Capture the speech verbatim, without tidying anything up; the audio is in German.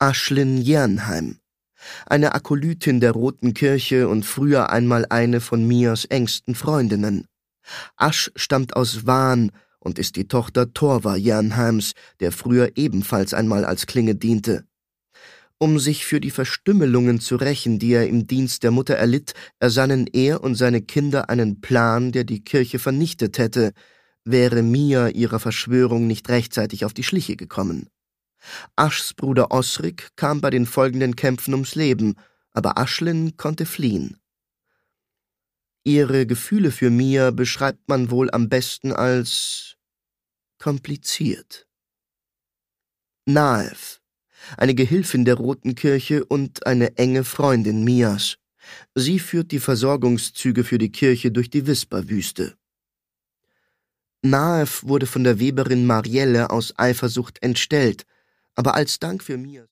Aschlin Jernheim, eine Akolytin der Roten Kirche und früher einmal eine von Mias engsten Freundinnen. Asch stammt aus Wahn und ist die Tochter Torvar Jernheims, der früher ebenfalls einmal als Klinge diente. Um sich für die Verstümmelungen zu rächen, die er im Dienst der Mutter erlitt, ersannen er und seine Kinder einen Plan, der die Kirche vernichtet hätte, wäre Mia ihrer Verschwörung nicht rechtzeitig auf die Schliche gekommen. Aschs Bruder Osrik kam bei den folgenden Kämpfen ums Leben, aber Aschlin konnte fliehen. Ihre Gefühle für Mia beschreibt man wohl am besten als kompliziert. Naev, eine Gehilfin der Roten Kirche und eine enge Freundin Mias. Sie führt die Versorgungszüge für die Kirche durch die Wisperwüste. Naev wurde von der Weberin Marielle aus Eifersucht entstellt, aber als Dank für Mias